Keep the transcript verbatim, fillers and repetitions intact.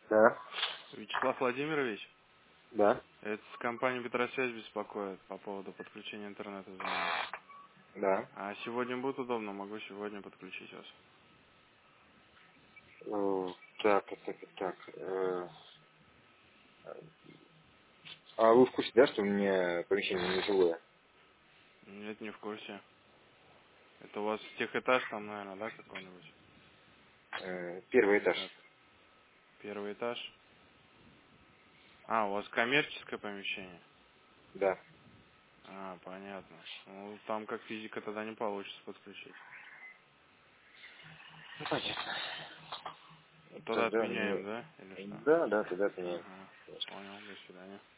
Да, Вячеслав Владимирович, да, это с компании Петросвязь беспокоит по поводу подключения интернета звоню. да. А сегодня будет удобно, могу сегодня подключить вас. Э, Так, так, так, так. э, А вы в курсе, да, что у меня помещение нежилое? Нет, не в курсе. Это у вас техэтаж там, наверное, да, какой-нибудь? Э, Первый Или этаж. как? Первый этаж? А, у вас коммерческое помещение? Да. А, понятно. Ну, там как физика тогда не получится подключить. Ну, понятно. Тогда Тогда отменяем, мне... да? Или что? Да, да, тогда отменяем. Ага, понял, до свидания.